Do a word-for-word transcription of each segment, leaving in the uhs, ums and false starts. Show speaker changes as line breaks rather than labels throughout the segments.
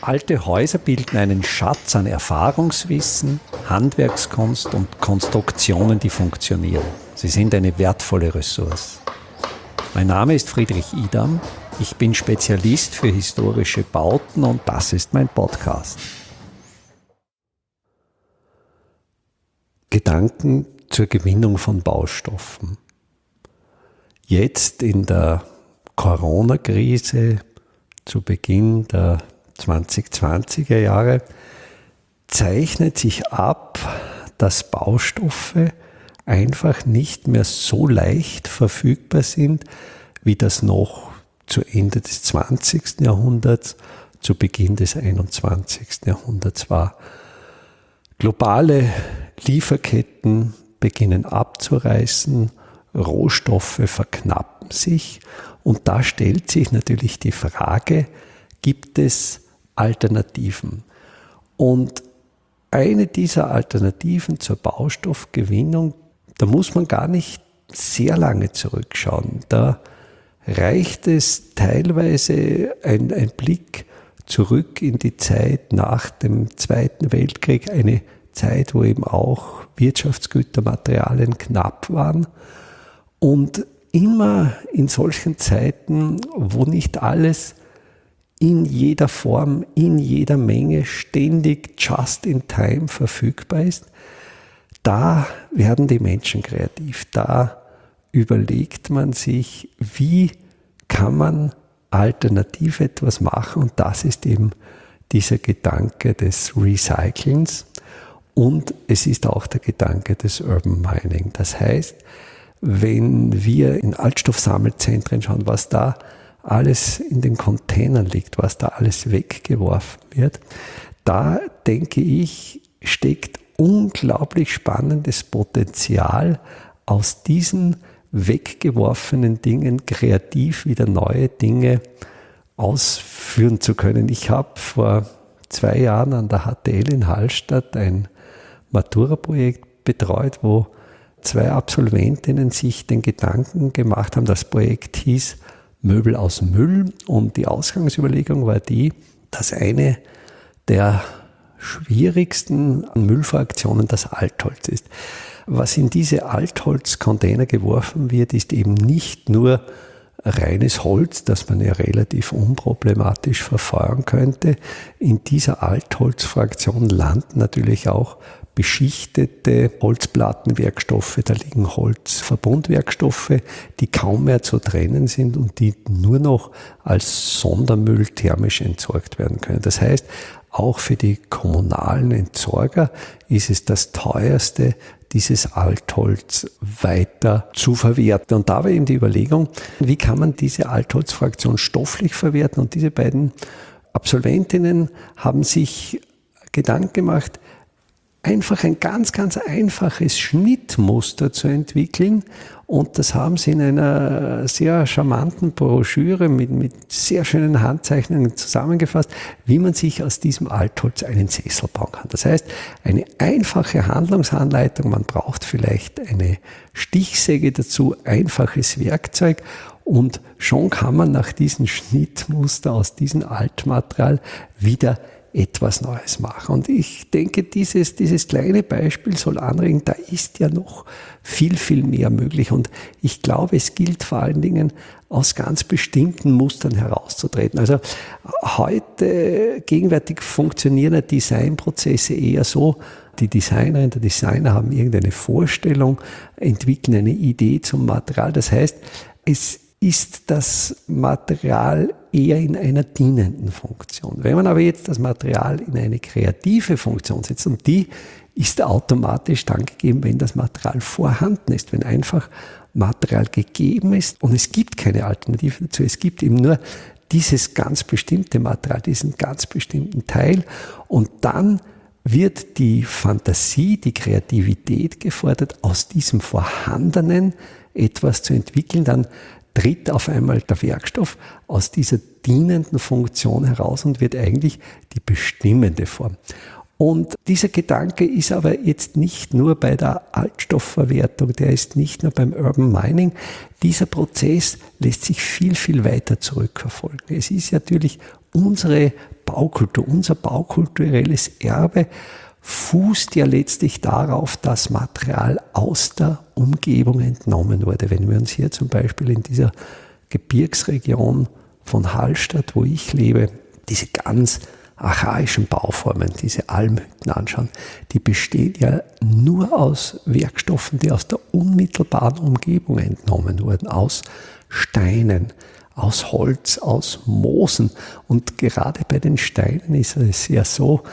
Alte Häuser bilden einen Schatz an Erfahrungswissen, Handwerkskunst und Konstruktionen, die funktionieren. Sie sind eine wertvolle Ressource. Mein Name ist Friedrich Idam. Ich bin Spezialist für historische Bauten und das ist mein Podcast. Gedanken zur Gewinnung von Baustoffen. Jetzt in der Corona-Krise, zu Beginn der zwanzig zwanziger Jahre, zeichnet sich ab, dass Baustoffe einfach nicht mehr so leicht verfügbar sind, wie das noch zu Ende des zwanzigsten Jahrhunderts, zu Beginn des einundzwanzigsten Jahrhunderts war. Globale Lieferketten beginnen abzureißen, Rohstoffe verknappen sich und da stellt sich natürlich die Frage, gibt es Alternativen? Und eine dieser Alternativen zur Baustoffgewinnung, da muss man gar nicht sehr lange zurückschauen. Da reicht es teilweise ein, ein Blick zurück in die Zeit nach dem Zweiten Weltkrieg, eine Zeit, wo eben auch Wirtschaftsgüter, Materialien knapp waren. Und immer in solchen Zeiten, wo nicht alles in jeder Form, in jeder Menge, ständig just in time verfügbar ist, da werden die Menschen kreativ. Da überlegt man sich, wie kann man alternativ etwas machen, und das ist eben dieser Gedanke des Recyclings und es ist auch der Gedanke des Urban Mining. Das heißt, wenn wir in Altstoffsammelzentren schauen, was da alles in den Containern liegt, was da alles weggeworfen wird, da denke ich, steckt unglaublich spannendes Potenzial, aus diesen weggeworfenen Dingen kreativ wieder neue Dinge ausführen zu können. Ich habe vor zwei Jahren an der H T L in Hallstatt ein Matura-Projekt betreut, wo zwei Absolventinnen sich den Gedanken gemacht haben, das Projekt hieß Möbel aus Müll, und die Ausgangsüberlegung war die, dass eine der schwierigsten Müllfraktionen das Altholz ist. Was in diese Altholzcontainer geworfen wird, ist eben nicht nur reines Holz, das man ja relativ unproblematisch verfeuern könnte. In dieser Altholzfraktion landen natürlich auch beschichtete Holzplattenwerkstoffe, da liegen Holzverbundwerkstoffe, die kaum mehr zu trennen sind und die nur noch als Sondermüll thermisch entsorgt werden können. Das heißt, auch für die kommunalen Entsorger ist es das teuerste, dieses Altholz weiter zu verwerten. Und da war eben die Überlegung, wie kann man diese Altholzfraktion stofflich verwerten? Und diese beiden Absolventinnen haben sich Gedanken gemacht, einfach ein ganz, ganz einfaches Schnittmuster zu entwickeln. Und das haben sie in einer sehr charmanten Broschüre mit, mit sehr schönen Handzeichnungen zusammengefasst, wie man sich aus diesem Altholz einen Sessel bauen kann. Das heißt, eine einfache Handlungsanleitung, man braucht vielleicht eine Stichsäge dazu, einfaches Werkzeug, und schon kann man nach diesem Schnittmuster aus diesem Altmaterial wieder etwas Neues machen. Und ich denke, dieses, dieses kleine Beispiel soll anregen, da ist ja noch viel, viel mehr möglich. Und ich glaube, es gilt vor allen Dingen, aus ganz bestimmten Mustern herauszutreten. Also heute, gegenwärtig funktionieren ja Designprozesse eher so, die Designerin, der Designer haben irgendeine Vorstellung, entwickeln eine Idee zum Material. Das heißt, es ist das Material eher in einer dienenden Funktion. Wenn man aber jetzt das Material in eine kreative Funktion setzt, und die ist automatisch dann gegeben, wenn das Material vorhanden ist, wenn einfach Material gegeben ist und es gibt keine Alternative dazu, es gibt eben nur dieses ganz bestimmte Material, diesen ganz bestimmten Teil, und dann wird die Fantasie, die Kreativität gefordert, aus diesem Vorhandenen etwas zu entwickeln, dann tritt auf einmal der Werkstoff aus dieser dienenden Funktion heraus und wird eigentlich die bestimmende Form. Und dieser Gedanke ist aber jetzt nicht nur bei der Altstoffverwertung, der ist nicht nur beim Urban Mining. Dieser Prozess lässt sich viel, viel weiter zurückverfolgen. Es ist natürlich unsere Baukultur, unser baukulturelles Erbe fußt ja letztlich darauf, dass Material aus der Umgebung entnommen wurde. Wenn wir uns hier zum Beispiel in dieser Gebirgsregion von Hallstatt, wo ich lebe, diese ganz archaischen Bauformen, diese Almhütten anschauen, die bestehen ja nur aus Werkstoffen, die aus der unmittelbaren Umgebung entnommen wurden, aus Steinen, aus Holz, aus Moosen. Und gerade bei den Steinen ist es ja so,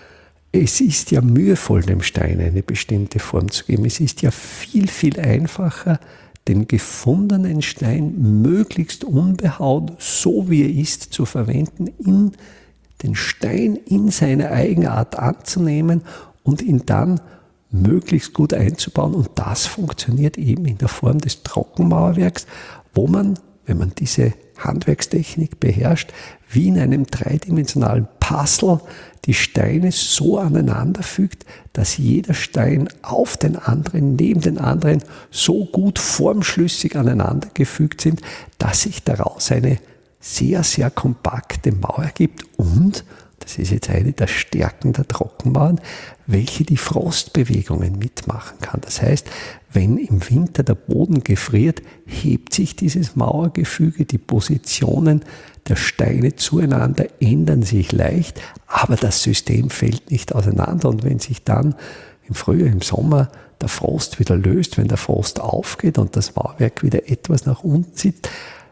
es ist ja mühevoll, dem Stein eine bestimmte Form zu geben. Es ist ja viel, viel einfacher, den gefundenen Stein möglichst unbehaut, so wie er ist, zu verwenden, in den Stein in seine Eigenart anzunehmen und ihn dann möglichst gut einzubauen. Und das funktioniert eben in der Form des Trockenmauerwerks, wo man, wenn man diese Handwerkstechnik beherrscht, wie in einem dreidimensionalen Puzzle die Steine so aneinander fügt, dass jeder Stein auf den anderen, neben den anderen so gut formschlüssig aneinander gefügt sind, dass sich daraus eine sehr, sehr kompakte Mauer ergibt und, das ist jetzt eine der Stärken der Trockenmauern, welche die Frostbewegungen mitmachen kann. Das heißt, wenn im Winter der Boden gefriert, hebt sich dieses Mauergefüge, die Positionen der Steine zueinander ändern sich leicht, aber das System fällt nicht auseinander. Und wenn sich dann im Frühjahr, im Sommer der Frost wieder löst, wenn der Frost aufgeht und das Mauerwerk wieder etwas nach unten zieht,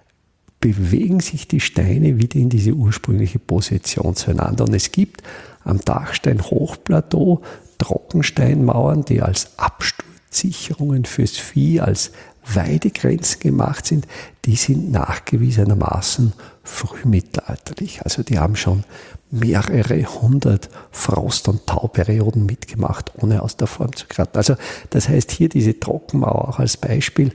bewegen sich die Steine wieder in diese ursprüngliche Position zueinander. Und es gibt am Dachstein-Hochplateau Trockensteinmauern, die als Absturzsicherungen fürs Vieh, als Weidegrenzen gemacht sind. Die sind nachgewiesenermaßen frühmittelalterlich. Also die haben schon mehrere hundert Frost- und Tauperioden mitgemacht, ohne aus der Form zu geraten. Also das heißt hier diese Trockenmauer auch als Beispiel,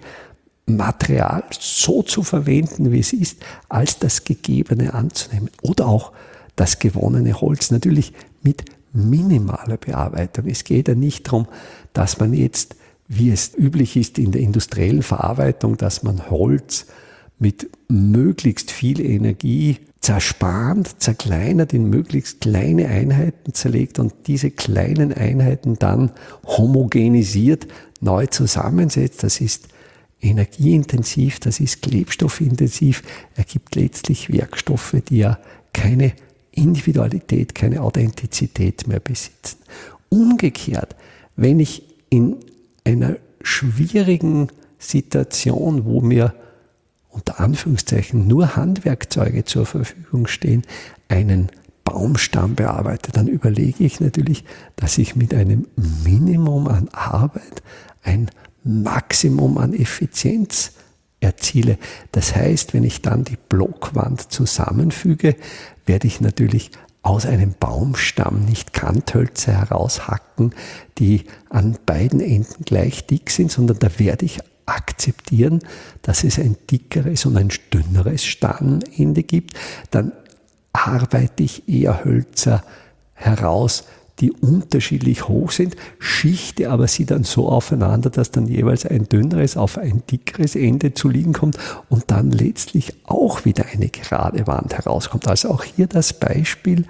Material so zu verwenden, wie es ist, als das Gegebene anzunehmen. Oder auch das gewonnene Holz, natürlich mit minimaler Bearbeitung. Es geht ja nicht darum, dass man jetzt, wie es üblich ist in der industriellen Verarbeitung, dass man Holz mit möglichst viel Energie zerspannt, zerkleinert, in möglichst kleine Einheiten zerlegt und diese kleinen Einheiten dann homogenisiert neu zusammensetzt. Das ist energieintensiv, das ist klebstoffintensiv, ergibt letztlich Werkstoffe, die ja keine Individualität, keine Authentizität mehr besitzen. Umgekehrt, wenn ich in einer schwierigen Situation, wo mir unter Anführungszeichen nur Handwerkzeuge zur Verfügung stehen, einen Baumstamm bearbeite, dann überlege ich natürlich, dass ich mit einem Minimum an Arbeit ein Maximum an Effizienz erziele. Das heißt, wenn ich dann die Blockwand zusammenfüge, werde ich natürlich aus einem Baumstamm nicht Kanthölzer heraushacken, die an beiden Enden gleich dick sind, sondern da werde ich akzeptieren, dass es ein dickeres und ein dünneres Stammende gibt. Dann arbeite ich eher Hölzer heraus, die unterschiedlich hoch sind, schichte aber sie dann so aufeinander, dass dann jeweils ein dünneres auf ein dickeres Ende zu liegen kommt und dann letztlich auch wieder eine gerade Wand herauskommt. Also auch hier das Beispiel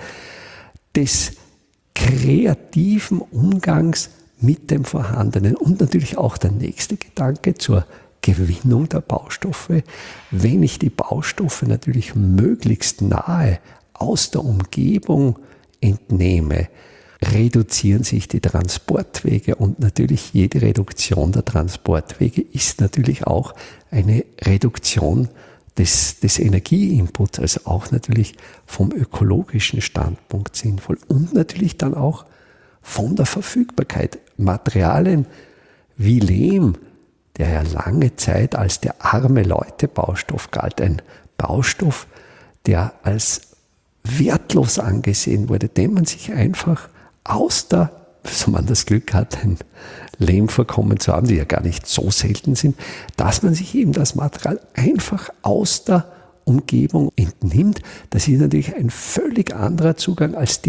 des kreativen Umgangs mit dem Vorhandenen und natürlich auch der nächste Gedanke zur Gewinnung der Baustoffe. Wenn ich die Baustoffe natürlich möglichst nahe aus der Umgebung entnehme, reduzieren sich die Transportwege und natürlich jede Reduktion der Transportwege ist natürlich auch eine Reduktion des, des Energieinputs, also auch natürlich vom ökologischen Standpunkt sinnvoll und natürlich dann auch von der Verfügbarkeit. Materialien wie Lehm, der ja lange Zeit als der arme Leute-Baustoff galt, ein Baustoff, der als wertlos angesehen wurde, den man sich einfach aus der, so man das Glück hat, ein Lehmvorkommen zu haben, die ja gar nicht so selten sind, dass man sich eben das Material einfach aus der Umgebung entnimmt. Das ist natürlich ein völlig anderer Zugang als der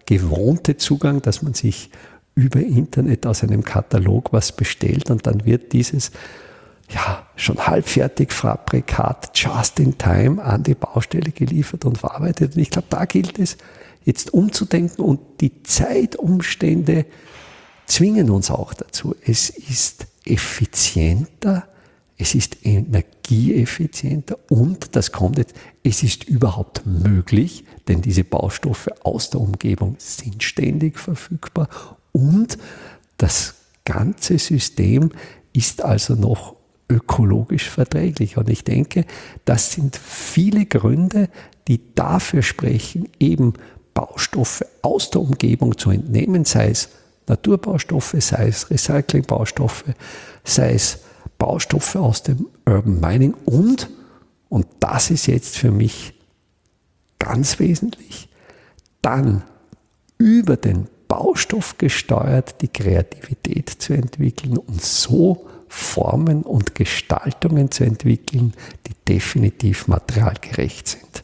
gewohnte Zugang, dass man sich über Internet aus einem Katalog was bestellt und dann wird dieses ja, schon halbfertig Fabrikat just in time an die Baustelle geliefert und verarbeitet. Und ich glaube, da gilt es jetzt umzudenken und die Zeitumstände zwingen uns auch dazu. Es ist effizienter, es ist energieeffizienter und, das kommt jetzt, es ist überhaupt möglich, denn diese Baustoffe aus der Umgebung sind ständig verfügbar und das ganze System ist also noch ökologisch verträglich. Und ich denke, das sind viele Gründe, die dafür sprechen, eben Baustoffe aus der Umgebung zu entnehmen, sei es Naturbaustoffe, sei es Recyclingbaustoffe, sei es Baustoffe aus dem Urban Mining und, und das ist jetzt für mich ganz wesentlich, dann über den Baustoff gesteuert die Kreativität zu entwickeln und so Formen und Gestaltungen zu entwickeln, die definitiv materialgerecht sind.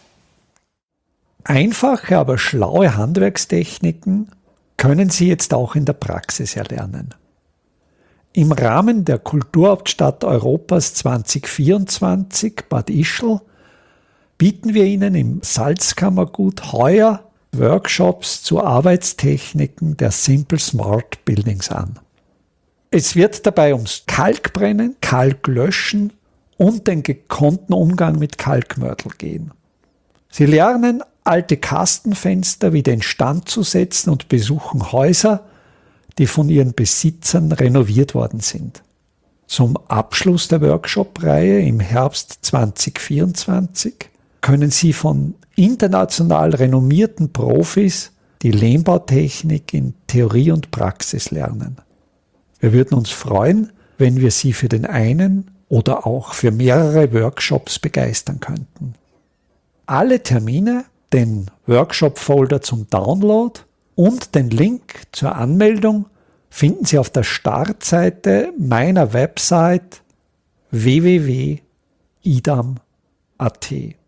Einfache, aber schlaue Handwerkstechniken können Sie jetzt auch in der Praxis erlernen. Im Rahmen der Kulturhauptstadt Europas zwanzig vierundzwanzig Bad Ischl bieten wir Ihnen im Salzkammergut heuer Workshops zu Arbeitstechniken der Simple Smart Buildings an. Es wird dabei ums Kalkbrennen, Kalklöschen und den gekonnten Umgang mit Kalkmörtel gehen. Sie lernen, alte Kastenfenster wieder instand zu setzen und besuchen Häuser, die von ihren Besitzern renoviert worden sind. Zum Abschluss der Workshop-Reihe im Herbst zwanzig vierundzwanzig können Sie von international renommierten Profis die Lehmbautechnik in Theorie und Praxis lernen. Wir würden uns freuen, wenn wir Sie für den einen oder auch für mehrere Workshops begeistern könnten. Alle Termine, den Workshop-Folder zum Download und den Link zur Anmeldung finden Sie auf der Startseite meiner Website w w w punkt idam punkt a t.